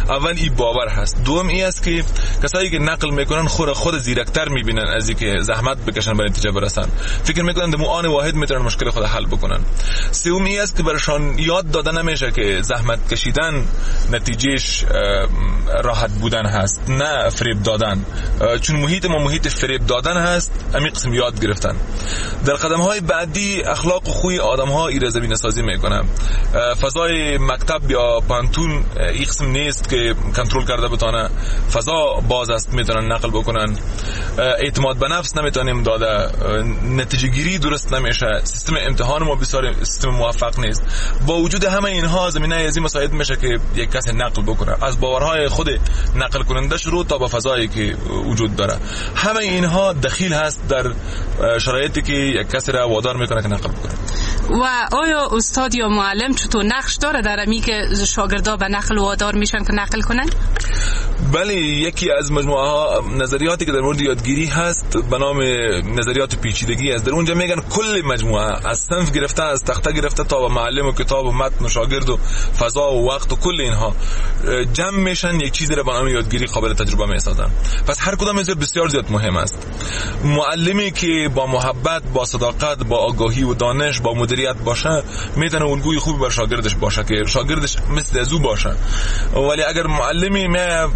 اول این باور هست. دوم این است که کسایی که نقل میکنن خود زیرکتر میبینن از اینکه زحمت بکشن به نتیجه برسن، فکر میکنن در آن واحد میتونن مشکل خود حل بکنن. سوم این است که برشان یاد داده نمیشه که زحمت کشیدن نتیجهش راحت بودن هست، نه فریب دادن. چون محیط ما محیط فریب دادن هست، همین قسم یاد گرفتن. در قدم های بعدی اخلاق و خوی آدم ها ایره زمینه سازی میکنه. فضای مکتب یا پانتون این قسم نیست که کنترل کرده بتونه، فضا باز است، میتونن نقل بکنن. اعتماد به نفس نمیتونیم داده، نتیجه گیری درست نمیشه، سیستم امتحان ما بسیار سیستم موفق نیست. با وجود همه اینها زمینه ازی مساعد میشه که یک کس نقل بکنه، از باورهای خود نقل کننده شروع تا به فضایی که وجود داره. همه اینها دخیل هست در شرایطی که یک کسی را وادار میکنه که نقل بکنه. و آیا استاد یا معلم چطور نقش داره در امی که شاگردا به نقل وادار میشن که نقل کنن؟ بله، یکی از مجموعه ها نظریاتی که در مورد یادگیری هست به نام نظریات پیچیدگی است. در اونجا میگن کل مجموعه از صنف گرفته، از تخته گرفته تا به معلم و کتاب و متن و شاگرد و فضا و وقت و کل اینها جمع میشن، یک چیزی را به نام یادگیری قابل تجربه میسازن. پس هر کدام از بسیار زیاد مهم است. معلمی که با محبت، با صداقت، با آگاهی و دانش، با مدیریت باشه، میتونه الگوی خوبی بر شاگردش باشه که شاگردش مثل ازو باشه. ولی اگر معلمی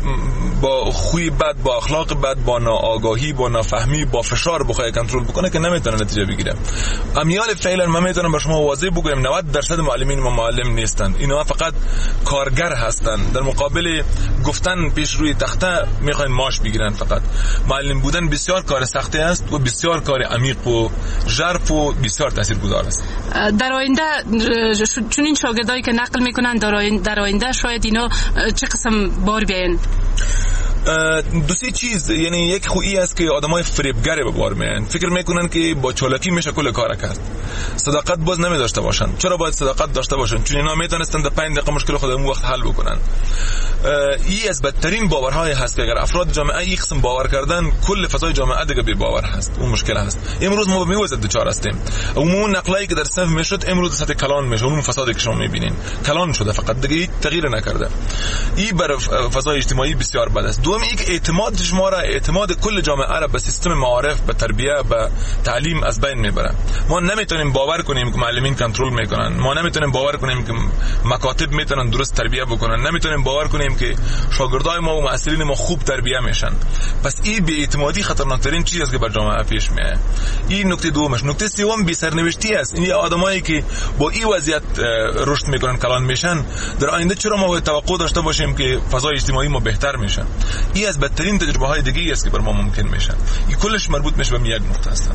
با خوی بد، با اخلاق بد، با ناآگاهی، با نافهمی، با فشار بخواد کنترل بکنه که نمیتونه نتیجه بگیره. امیال فعلا من میتونم به شما واضح بگم 90% معلمین ما معلم نیستن، اینا فقط کارگر هستن. در مقابل گفتن پیش روی تخته میخواین معاش بگیرن. فقط معلم بودن بسیار کار سختی است و بسیار کار عمیق و ژرف و بسیار تاثیرگذار است. در آینده چون این شاگردایی که نقل میکنن در آینده شاید اینا چه قسم بار بیاین؟ دو سه چیز، یعنی یک خویی است که آدمای فریبگر به بار میان، فکر میکنن که با چالاکی میشه کل کار کرد. صداقت باز نمیداشته باشن. چرا باید صداقت داشته باشن؟ چون اینا میتونستن در 5 دقیقه مشکل خودمون وقت حل بکنن. این از بدترین باورهای هست که اگر افراد جامعه این قسم باور کردن، کل فضای جامعه دیگه بی باور هست. اون مشکل هست. امروز ما به میوزد دوچار هستیم. اون نقلایی که در صنف میشد امروز سطح کلان میشه. اون فسادی که شما میبینین کلان شده، فقط دیگه تغییر نکرده. این بر فضای اجتماعی بسیار بد است. دوم اینکه اعتماد شما را، اعتماد کل جامعه را به سیستم معارف، به تربیت، به تعلیم از بین میبره. ما نمیتونیم باور کنیم که معلمین کنترل میکنن، ما نمیتونیم باور کنیم که مکاتب میتونن درست تربیت بکنن، نمیتونیم باور کنیم که شاگردای ما و معلمین ما خوب تربیت میشن. پس این بی اعتمادی خطرناکترین چیزی است که بر جامعه پیش میاد. این نکته دومش. نکته سوم بی سرنوشتی است. این آدمایی که با این وضعیت رشد میکنن، کلان میشن، در آینده چرا ما باید توقع داشته باشیم که فضای اجتماعی ما بهتر میشه؟ این از بدترین تجربه های دیگه است که بر ما ممکن میشن. این کلش مربوط میشه به یک نقطه است.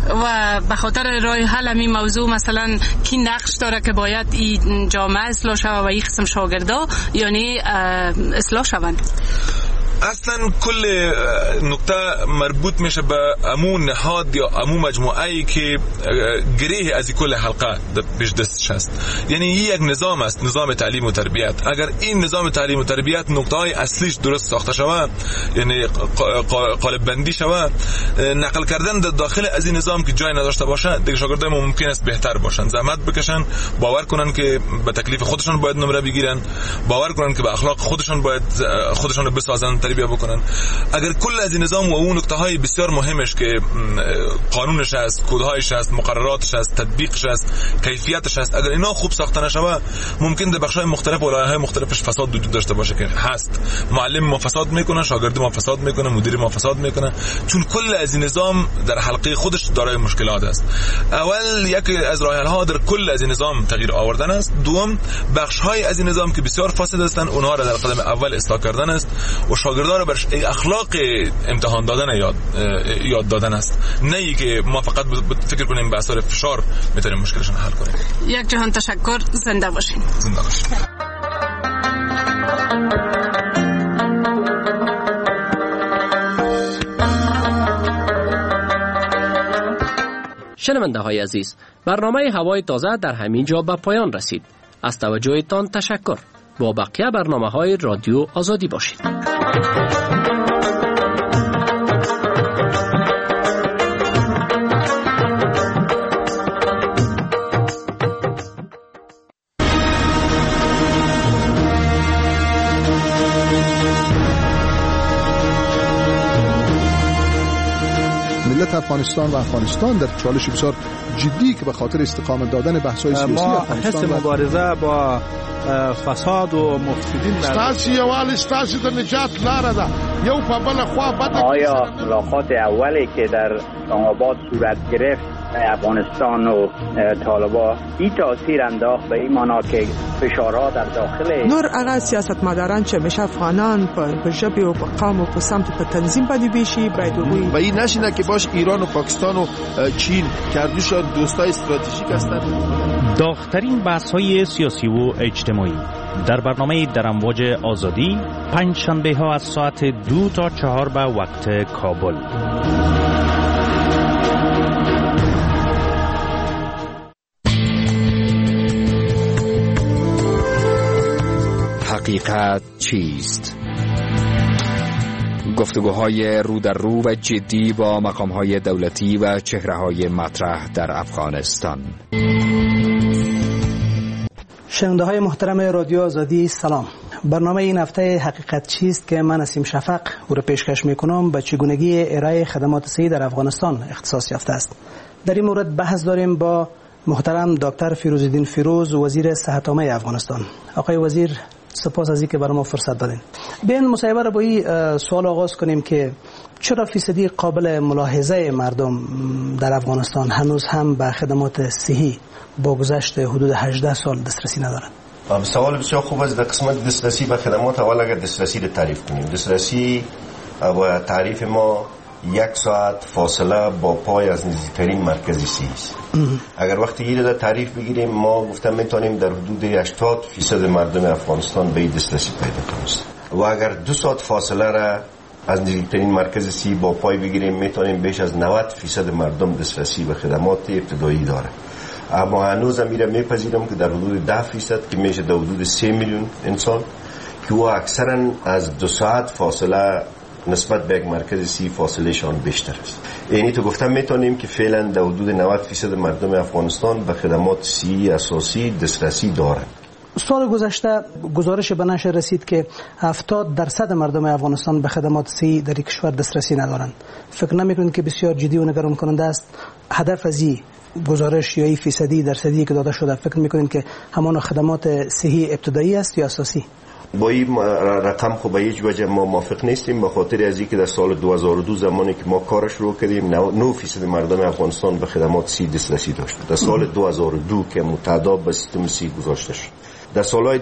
و به خاطر راه حل این موضوع مثلا کی نقش داره که باید این جامعه اصلاح شود و این قسم شاگردا یعنی اصلاح شوند؟ اصلا کل نکته مربوط میشه به امون نهاد یا امون مجموعه‌ای که گره از کل حلقه پیش دستش هست. یعنی یک نظام است، نظام تعلیم و تربیت. اگر این نظام تعلیم و تربیت نکته‌های اصلیش درست ساخته شود، یعنی قالب بندی شود، نقل کردن در داخل از این نظام که جای نداشته باشه، دیگه شاگردای ما ممکن است بهتر باشن، زحمت بکشن، باور کنن که به تکلیف خودشون باید نمره بگیرن، باور کنن که به اخلاق خودشون باید خودشون رو بسازن، تربیت بکنن. اگر کل از این نظام و اون نکته‌های بسیار مهمش که قانونش هست، کدهایش هست، مقرراتش هست، تطبیقش هست، کیفیتش هست، اگر اینا خوب ساخته نشوه، ممکن در بخش‌های مختلف و لایه‌های مختلفش فساد وجود داشته باشه که هست. معلم ما فساد میکنه، شاگرد ما فساد میکنه، مدیر ما فساد میکنه، چون کل از این نظام در حلقه خودش دارای مشکلات است. اول یک از راه‌حل‌ها در کل از این نظام تغییر آوردن است. دوم بخش‌های از این نظام که بسیار فاسد هستند، اونها را در قدم اول اصلاح کردن است و شاگردان را بر اخلاق امتحان دادن یاد دادن است. نه ای که ما فقط فکر کنیم به اثر فشار میتونیم مشکلشون حل کنیم. یک جهان تشکر. زنده باشین. زنده باشین. شنونده های عزیز، برنامه هوای تازه در همین جا به پایان رسید. از توجهتان تشکر. با بقیه برنامه های رادیو آزادی باشید. وضعیت افغانستان و افغانستان در چالش بسیار جدی که به خاطر استقامت دادن بحث‌های سیاسی افغانستان حس مبارزه با فساد و مفسدین ستاسي یوال ستاسي د نجات لاره ده یو په بل خوا بده. آیا ملاقات اولی که در اسلام آباد صورت گرفت افغانستان و طالبان این تاثیر انداخت به این معنا که فشارها در داخل نور هغه سیاستمداران چې مشه افغانان په ژبه او په قوم او په سمت په تنظیم باندې بشي باید و این نشینه که باش ایران و پاکستان و چین کردوشان دوستای استراتژیک هستند. داغ‌ترین بحث‌های سیاسی و اجتماعی در برنامه در امواج آزادی پنج شنبه ها از ساعت 2 تا 4 به وقت کابل. حقیقت چیست؟ گفتگوهای رو در رو و جدی با مقامهای دولتی و چهره‌های مطرح در افغانستان. شنونده‌های محترم رادیو آزادی سلام. برنامه این هفته حقیقت چیست که من نسیم شفق او را پیشکش میکنم به چگونگی ارائه خدمات صحی در افغانستان اختصاص یافته است. در این مورد بحث داریم با محترم دکتر فیروزالدین فیروز وزیر صحت عامه افغانستان. آقای وزیر سپاس از اینکه برای ما فرصت دادین. بیاین مصاحبه را با این سوال آغاز کنیم که چرا فیصدی قابل ملاحظه مردم در افغانستان هنوز هم به خدمات صحی با گذشت حدود 18 سال دسترسی ندارند؟ سوال بسیار خوب است. در قسمت دسترسی به خدمات اول اگر دسترسی را تعریف کنیم، دسترسی با تعریف ما 1 ساعت فاصله با پای از نزدیکترین مرکز صحی است. اگر وقتی این را تعریف بگیریم ما گفتم میتونیم در حدود 80% مردم افغانستان به این دسترسی پیدا کنیم و اگر 2 ساعت فاصله را از نزدیکترین مرکز صحی با پای بگیریم میتونیم بیش از 90% مردم دسترسی به خدمات ابتدایی داره. اما هنوز میره میپذیرم که در حدود 10% که میشه در حدود 3 میلیون انسان که او اکثرا از 2 ساعت فاصله نسبت به یک مرکز صحی فاصله شان بیشتر است. یعنی تو گفتم میتونیم که فعلا در حدود 90% مردم افغانستان به خدمات صحی اساسی دسترسی دارند. سال گذشته گزارش به نشر رسید که 70% مردم افغانستان به خدمات صحی در کشور دسترسی ندارند. فکر نمی‌کنید که بسیار جدی و نگران کننده است؟ هدف از این گزارش یا این فیصدی درصدی که داده شده فکر می‌کنید که همان خدمات صحی ابتدایی است یا اساسی؟ با این رقم خب به هیچ وجه ما موافق نیستیم، به خاطر از اینکه در سال 2002 زمانی که ما کارش رو کردیم 9% مردم افغانستان به خدمات صحی دسترسی داشت. در سال 2002 که متعادل به سیستم صحی گذاشته شد. در سالهای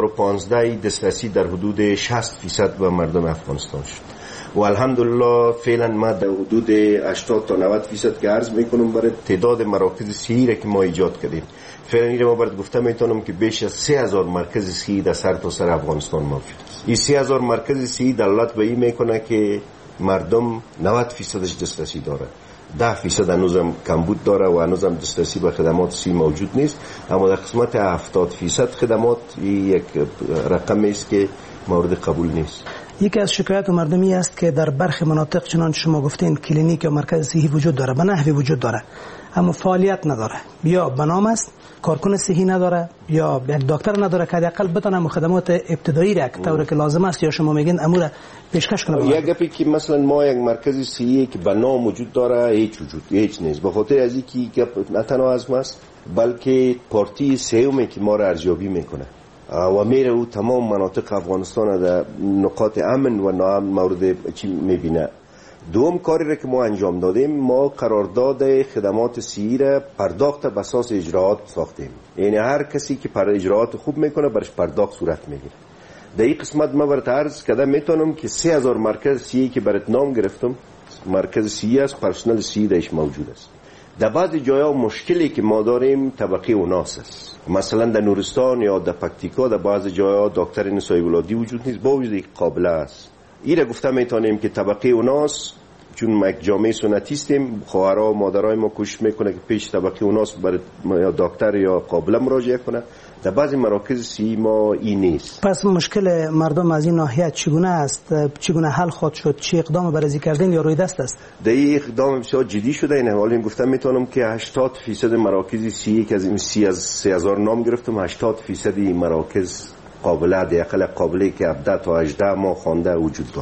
2015 دسترسی در حدود 60% به مردم افغانستان شد و الحمدلله فعلا ما در حدود 80 تا 90% که عرض میکنم برای تعداد مراکز صحی را که ما ایجاد کردیم. فعلا این ما برات گفتم میتونم که بیش از 3000 مرکز صحی در سرتاسر افغانستان موجود است. این 3000 مرکز صحی دلالت به این میکنه که مردم 90%ش دسترسی داره. 10% هنوزم کمبود داره و هنوزم دسترسی به خدمات صحی موجود نیست. اما در قسمت 70% خدمات یک رقمی است که مورد قبول نیست. یکی از شکایات مردمی است که در برخی مناطق چنانچه شما گفتین کلینیک یا مرکز صحی وجود داره، به نحوی وجود داره اما فعالیت نداره، یا به نام است کارکن صحی نداره یا یک دکتر نداره که حداقل بتونه خدمات ابتدایی را که طوری که لازم است یا شما میگین امور پیشکش کنه. یک گپی که مثلا ما یک مرکز صحی که به نام وجود داره هیچ نیست، به خاطر از اینکه گپ نه تنها از ماست بلکه پارتی سیومی که ما را ارزیابی میکنه و میره او تمام مناطق افغانستان در نقاط امن و ناامن مورد چی میبینه. دوم کاری را که ما انجام دادیم ما قرارداد خدمات صحی را پرداخت به اساس اجراعات ساختیم. یعنی هر کسی که پر اجراعات خوب میکنه برش پرداخت صورت میگیره. در این قسمت ما برات عرض کردم میتونم که 3000 مرکز صحی که برات نام گرفتم مرکز صحی است، پرسنل صحی درش موجود است. در بعضی جاها مشکلی که ما داریم طبقه اوناس است. مثلا در نورستان یا در پکتیکا در بعضی جاها دکتر نسای ولادی وجود نیست با وجود یک قابله است. این را گفتم میتونیم که طبقه اوناس چون ما یک جامعه سنتی هستیم خواهرها و مادرای ما کوشش میکنه که پیش طبقه اوناس برای یا دکتر یا قابله مراجعه کنه. در بعضی مراکز صحی ما این نیست. پس مشکل مردم از این ناحیه چگونه است؟ چگونه حل خواهد شد؟ چه اقدام برای کردن یا روی دست است؟ در این اقدام بسیار جدی شده. این حالا گفتم میتونم که 80% مراکز صحی که از این 3000 نام گرفتم 80% مراکز قابله در اقل قابله که 17 تا 18 ماه خوانده وجود داره.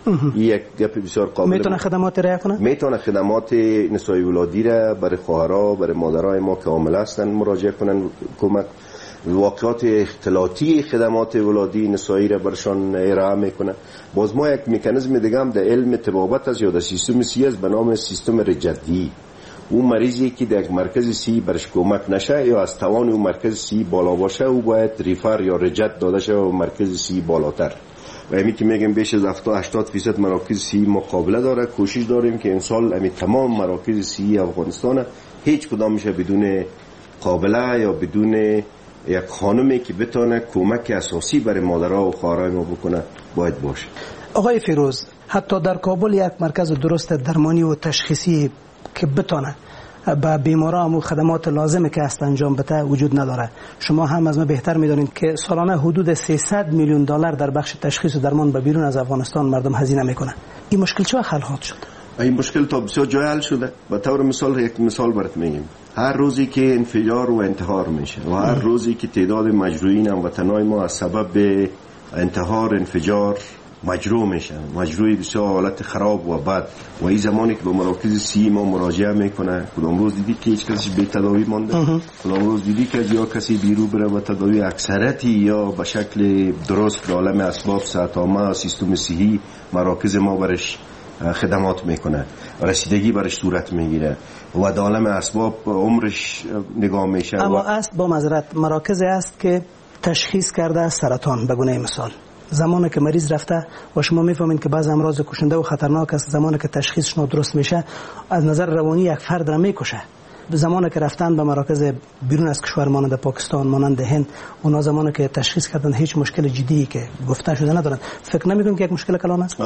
این یک گپ بسیار قابل. میتونه خدمات رعایت کنه؟ میتونه خدمات نسای ولادی را برای خواهرها، برای مادرای ما که حامله هستن مراجعه کنن. کمک واقعات اختلاطی خدمات ولادی نسایی را برشان ارائه میکنه. باز ما یک مکانیزم دیگه هم در علم طبابت است یا در سیستم سی است به نام سیستم رجدی. اون مریضی که در مرکز سی برش کمک نشه یا از توان اون مرکز سی بالا باشه او باید ریفر یا رجد داده شه و مرکز سی بالاتر. و همین که میگم بیش از 70-80% مراکز سی مقابله داره. کوشش داریم که امسال همین تمام مراکز سی افغانستان هیچ کدام میشه بدون قابله یا بدون یک خانمی که بتونه کمک اساسی برای مادرها و خواهرای ما بکنه باید باشه. آقای فیروز، حتی در کابل یک مرکز درست درمانی و تشخیصی که بتونه به بیماران و خدمات لازمه که است انجام بده وجود نداره. شما هم از ما بهتر میدونید که سالانه حدود 300 میلیون دلار در بخش تشخیص و درمان به بیرون از افغانستان مردم هزینه میکنه. این مشکل چه حل شد؟ این مشکل تا بسیار جای حل شده. به طور مثال یک مثال برات میگم. هر روزی که انفجار و انتحار میشه و هر روزی که تعداد مجروحین هموطنای ما از سبب انتحار انفجار مجروح میشن، مجروحی بسیار حالت خراب و بد، و این زمانی که به مراکز سی ما مراجعه میکنه کدام روز دیدی که هیچ کسی به تداوی مانده، کدام روز دیدی که یا کسی بیرو بره و تداوی اکثرتی یا به شکل درست به عالم اسباب صحت عامه سیستم صحی مراکز ما برش خدمات میکنه، رسیدگی برش صورت میگیره و عالم اسباب عمرش نگاه میشه. اما است با معذرت مراکز است که تشخیص کرده سرطان به گونه مثال، زمانی که مریض رفته و شما میفهمین که بعض امراض کشنده و خطرناک است، زمانی که تشخیصش درست میشه از نظر روانی یک فرد را میکشه. زمانی که رفتن به مراکز بیرون از کشور مانند پاکستان مانند هند، اونا زمانی که تشخیص کردن هیچ مشکل جدی که گفته شده ندارن. فکر نمیکنم که یک مشکل کلان است؟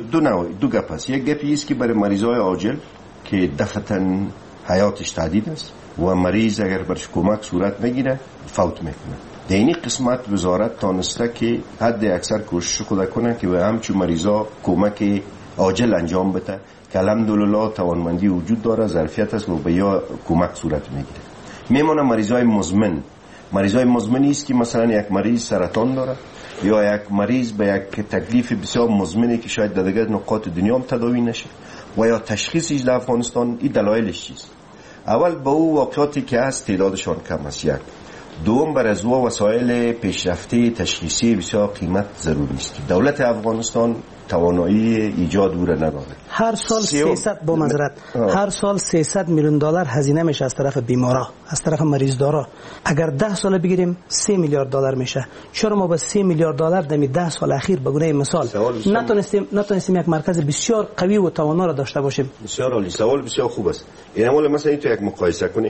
دو گپ است. یک گپی است که برای مریضای عاجل که دفعتاً حیاتش تهدید است و مریض اگر برش کمک صورت نگیره فوت میکنه. در این قسمت وزارت تانسته که حد اکثر کوشش خود کنه که به همچون مریضا کمک عاجل انجام بده که الحمدلله توانمندی وجود داره، ظرفیت است و به یا کمک صورت میگیره. میمونه مریضای مزمن. مریضای مزمنی است که مثلا یک مریض سرطان داره یا یک مریض به یک تکلیف بسیار مزمنی که شاید در دیگر نقاط دنیا هم تداوی نشه و یا تشخیصش در افغانستان. این دلایلش چیست؟ اول به او واقعاتی که هست تعدادشان کم است. یک دوم بر از وسایل پیشرفته تشخیصی بسیار قیمت ضروری است. دولت افغانستان توانایی ایجاد او را نداره. هر سال 300 با معذرت هر سال 300 میلیون دلار هزینه میشه از طرف بیمارا، از طرف مریض دارا. اگر 10 سال بگیریم 3 میلیارد دلار میشه. چرا ما با 3 میلیارد دلار در 10 سال اخیر به گونه مثال نتونستیم یک مرکز بسیار قوی و توانا را داشته باشیم؟ بسیار عالی، سوال بسیار خوب است. این مال مثلا تو یک مقایسه کنیم.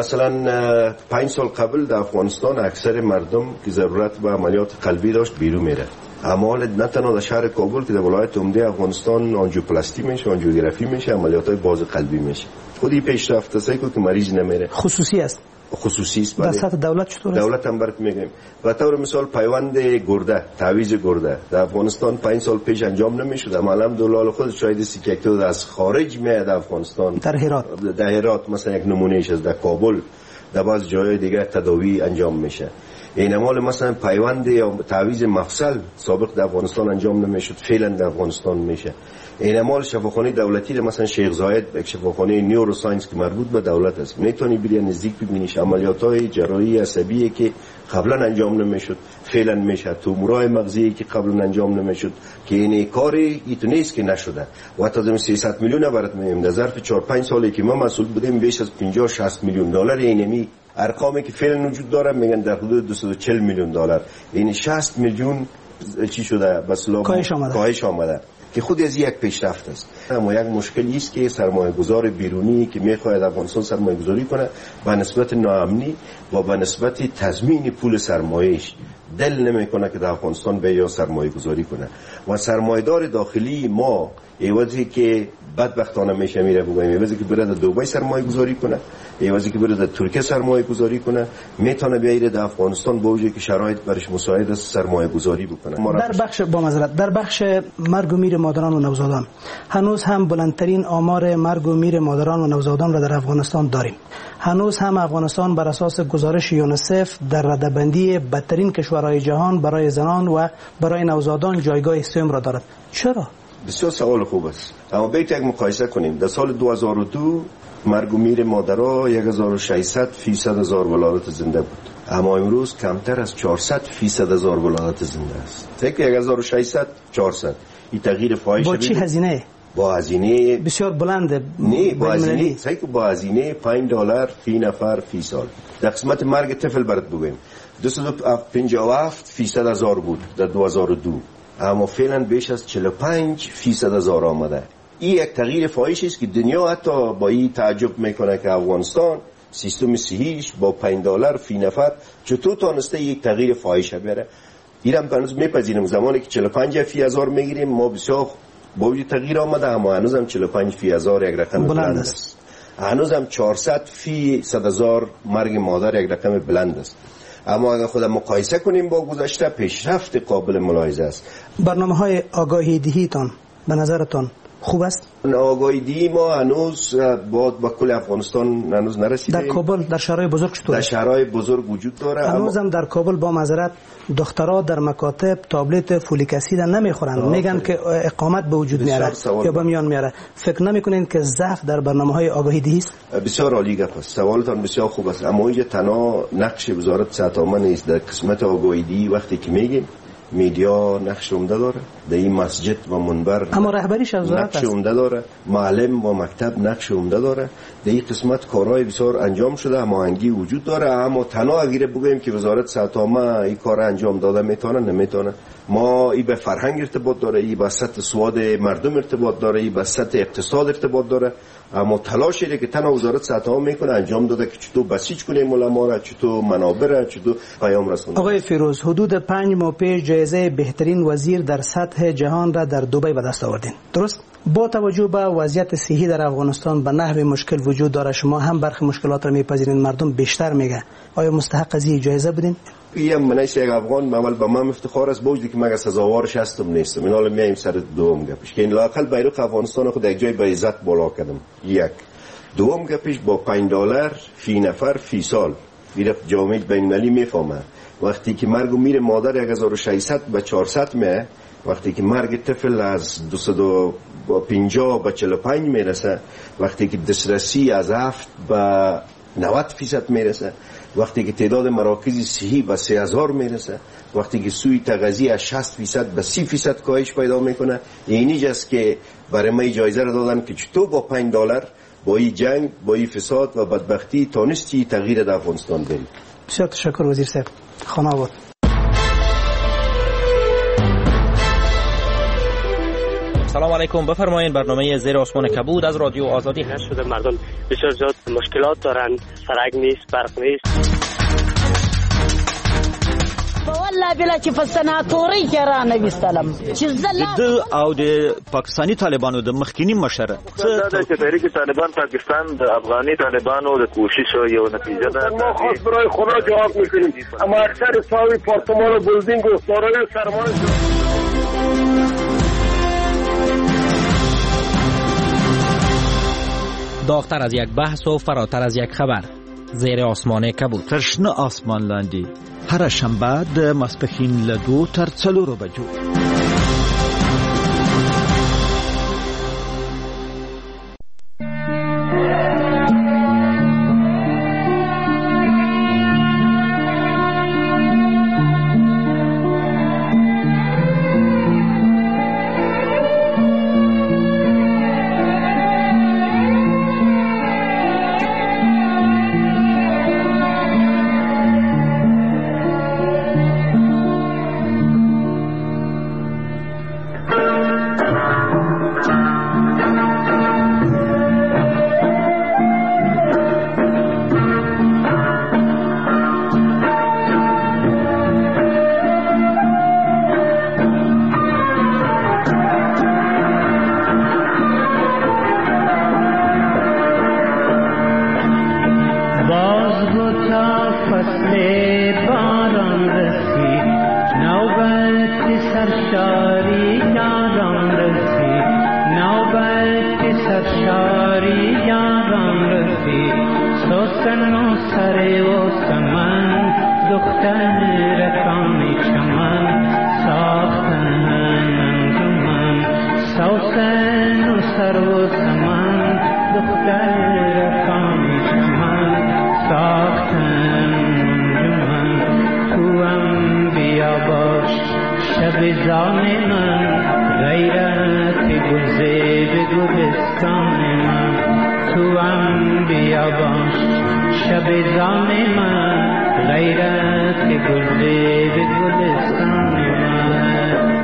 مثلا 5 سال قبل در افغانستان اکثر مردم که ضرورت به عملیات قلبی داشت بیرون میره. اما نه تنها در شهر کابل که در ولایت عمده افغانستان آنژیوپلاستی میشه، آنژیوگرافی میشه، عملیات‌های باز قلبی میشه. خودی پیشرفته است که مریض نمیره. خصوصی است. خصوصی است. در سطح دولت چطور است؟ دولت هم برات میگم. به طور مثال پیوند گرده، تعویض گرده در افغانستان 5 سال پیش انجام نمیشد. اما الحمدلله خود شاید است که از خارج میاد افغانستان. در هرات مثلا یک نمونهش از در کابل در بعض جای دیگه تداوی انجام میشه. این مال مثلا پیوند یا تعویض مفصل سابق در افغانستان انجام نمیشد، فعلا در افغانستان میشه. این مال شفاخانه دولتی مثلا شیخ زاید یک شفاخانه نیوروساینس که مربوط به دولت است، میتونی بری نزدیک ببینیش عملیات‌های جراحی عصبی که قبلا انجام نمیشد فعلا میشه، تومورای مغزی که قبلا انجام نمیشد که این کاری نیست که نشده. و تا 300 میلیون برات میگم در ظرف 4-5 سالی که ما مسئول بودیم بیش از 50-60 میلیون دلار اینمی ارقامی که فعلا وجود داره میگن در حدود 240 میلیون دلار. این 60 میلیون چی شده؟ بسلا کاهش آمده که خود از یک پیشرفت است. اما یک مشکلی است که سرمایه‌گذار بیرونی که میخواهد افغانستان سرمایه‌گذاری کنه به نسبت ناامنی و به نسبت تضمین پول سرمایه‌اش دل نمیکنه که در افغانستان به یا سرمایه‌گذاری کنه. و سرمایه‌دار داخلی ما ایوازی که بدبختانه میشه میره بگویم ایوازی که بره در دبی سرمایه گذاری کنه، ایوازی که بره در ترکیه سرمایه گذاری کنه، میتونه بیایره در افغانستان با وجودی که شرایط برش مساعد است سرمایه گذاری بکنه. در بخش با معذرت در بخش مرگ و میر مادران و نوزادان هنوز هم بلندترین آمار مرگ و میر مادران و نوزادان را در افغانستان داریم. هنوز هم افغانستان بر اساس گزارش یونیسف در رده‌بندی بدترین کشورهای جهان برای زنان و برای نوزادان جایگاه سوم را دارد. چرا؟ بسیار سوال خوب است، اما بیت یک مقایسه کنیم. در سال 2002 مرگ و میر مادرها 1600% از ولادت زنده بود، اما امروز کمتر از 400% از ولادت زنده است. فکر 1600 400 این تغییر فاحش با چی هزینه؟ با هزینه بسیار بلنده. نه، با هزینه با هزینه $5 فی نفر فی سال. در قسمت مرگ طفل برات بگویم 257% بود در 2002، اما فعلا بیش از 45% آمده. این یک تغییر فاحش است که دنیا حتی با این تعجب میکنه که افغانستان سیستم صحیش با $5 فی نفر چطور تونسته یک تغییر فاحش بیاره. اینم هنوز میپذیریم زمانی که 45 فی هزار میگیریم ما بسیار با وجود تغییر آمده، اما هنوزم 45 فی هزار یک رقم بلند است. هنوزم 400 فی 100,000 مرگ مادر یک رقم بلند است. اما اگر خود مقایسه کنیم با گذشته پیشرفت قابل ملاحظه است. برنامه‌های آگاهی دهیتان به نظرتان خوب است؟ آگاهی دهی ما هنوز با کل افغانستان هنوز نرسیده. در کابل در شهرهای بزرگ چطور؟ در شهرهای بزرگ وجود داره. هنوزم در کابل با معذرت دخترها در مکاتب تابلت فولیک اسید نمیخورند، میگن که اقامت به وجود میاره یا به میان میاره. فکر نمیکنین که ضعف در برنامه‌های آگاهی دهی است؟ بسیار عالی گپ است، سوالتان بسیار خوب است، اما اینجا تنها نقش وزارت صحت عامه نیست. در قسمت آگاهی دهی وقتی که میگیم میدیا نقش عمده داره، در این مسجد و منبر اما رهبریش از وزارت نقش عمده داره، معلم و مکتب نقش عمده داره. در این قسمت کارهای بسیار انجام شده، هماهنگی وجود داره، اما تنها اگر بگوییم که وزارت صحت عامه این کار انجام داده میتونه نمیتونه. ما این به فرهنگ ارتباط داره، این به سطح سواد مردم ارتباط داره، این به سطح اقتصاد ارتباط داره، اما تلاشی که تنها وزارت صحت عامه میکنه انجام داده که چطور بسیج کنه علما را، چطور منابع را، چطور پیام رسونه. آقای فیروز، حدود 5 ماه پیش جایزه بهترین وزیر در سطح جهان را در دبی به دست آوردین، درست؟ با توجه به وضعیت صحی در افغانستان به نحو مشکل وجود داره، شما هم برخی مشکلات را میپذیرین، مردم بیشتر میگه، آیا مستحق از این جایزه بودین؟ این منش یک افغان اول به من افتخار است، با وجودی که من سزاوارش هستم نیستم. این حالا میایم سر دوم گپش که این لااقل بیرق افغانستان خود یک جای به عزت بالا کردم. یک دوم گپش با $5 فی نفر فی سال میره جامعه بین‌المللی میفهمه وقتی که مرگ و میر مادر 1600 به 400 میه، وقتی که مرگ طفل از 250 به 45 میرسه، وقتی که دسترسی از 7 به 90% میرسه، وقتی که تعداد مراکز صحی به 3000 میرسه، وقتی که سوی تغذیه از 60% به 30% کاهش پیدا میکنه. اینی است که برای ما جایزه را دادن که چطور با $5 با این جنگ، با این فساد و بدبختی تونستی تغییر در افغانستان بدی. بسیار تشکر وزیر صاحب. خانه آباد. سلام علیکم، بفرمایید. برنامه زیر آسمان کبود از رادیو آزادی هست. شده مردم بسیار زیاد مشکلات دارن، سرک نیست، برق نیست. والله بلا چې په سناتوري کې را نه وستلم چې زله او د پاکستانی طالبانو د مخکینی مشره دا چې تحریک طالبان پاکستان د افغاني طالبانو د کوشش یو نتیجه ده. ما خاص برای خدا جواب میکنیم، اما اکثر ساوی پارتمان و بلدینگ و سارای سرمایه داغتر از یک بحث و فراتر از یک خبر. زیر آسمان کبود. تشنه آسمان لاندی. هر شنبه د ماسپښین له 2 تر 4 بجو. سر و سمن دختر خامی شمن ساختن انجمن توام بیا باش شب زان من غیرت گلزه به گلستان من توام بیا باش شب زان من غیرت گلزه به گلستان من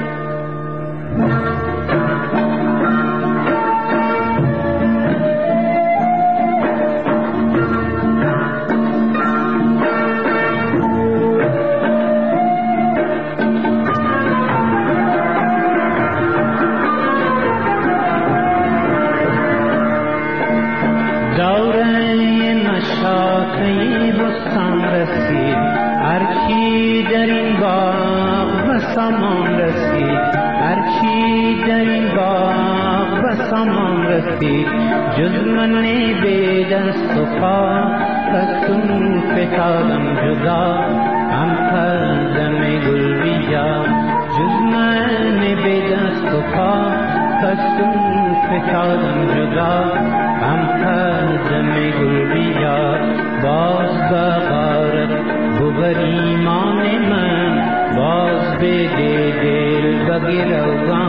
جز من بے دست و پا کسون فتادم جدا هم پردم گل بیجا جز من بے دست و پا کسون فتادم جدا هم پردم گل بیجا باز بغارت ببر ایمان من باز به دل بگیر اوان